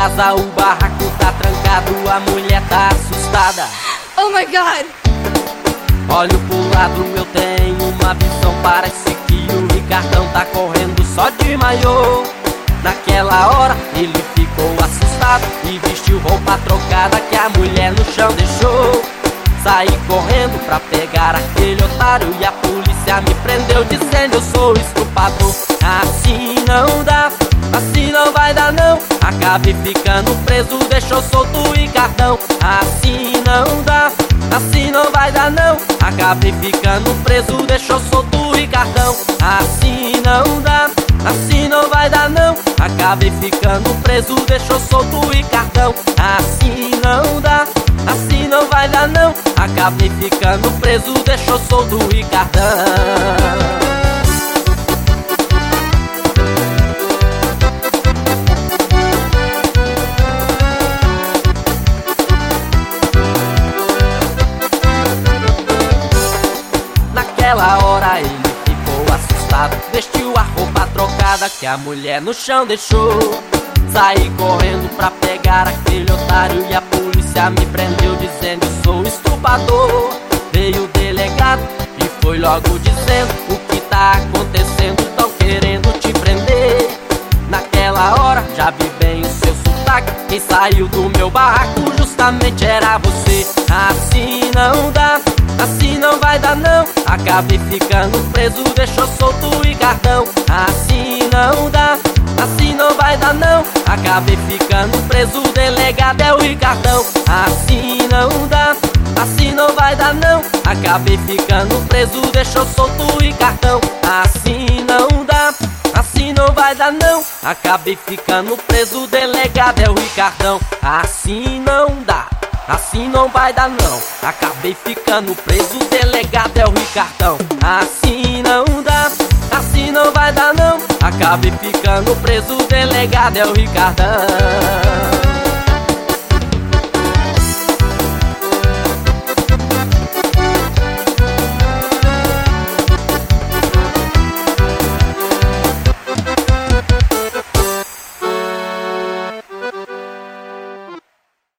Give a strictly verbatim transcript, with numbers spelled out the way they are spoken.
casa, o barraco tá trancado, a mulher tá assustada. Oh my God! Olho pro lado, eu tenho uma visão, parece que o Ricardão tá correndo só de maiô. Naquela hora ele ficou assustado e vestiu roupa trocada que a mulher no chão deixou. Saí correndo pra pegar aquele otário e a polícia me prendeu dizendo eu sou estuprador. Assim não dá, assim não vai dar não. Acabei ficando preso, deixou solto o Ricardão. Assim não dá, assim não vai dar não. Acabei ficando preso, deixou solto o Ricardão. Assim não dá, assim não vai dar não. Acabei ficando preso, deixou solto o Ricardão. Assim não dá, assim não vai dar não. Acabei ficando preso, deixou solto o Ricardão. Naquela hora ele ficou assustado, vestiu a roupa trocada que a mulher no chão deixou. Saí correndo pra pegar aquele otário e a polícia me prendeu dizendo eu sou estuprador. Veio o delegado e foi logo dizendo o que tá acontecendo, tão querendo te prender. Naquela hora já vi bem o seu sotaque, quem saiu do meu barraco justamente era você. Assim não dá, assim não vai dar não. Acabei ficando preso, deixou solto o Ricardão. Assim não dá, assim não vai dar não. Acabei ficando preso, o delegado é o Ricardão. Assim não dá, assim não vai dar não. Acabei ficando preso, deixou solto o Ricardão. Assim não dá, assim não vai dar não. Acabei ficando preso, o delegado é o Ricardão. Assim não dá, assim não vai dar não. Acabei ficando preso, o delegado é o Ricardão. Assim não dá, assim não vai dar não. Acabei ficando preso, o delegado é o Ricardão.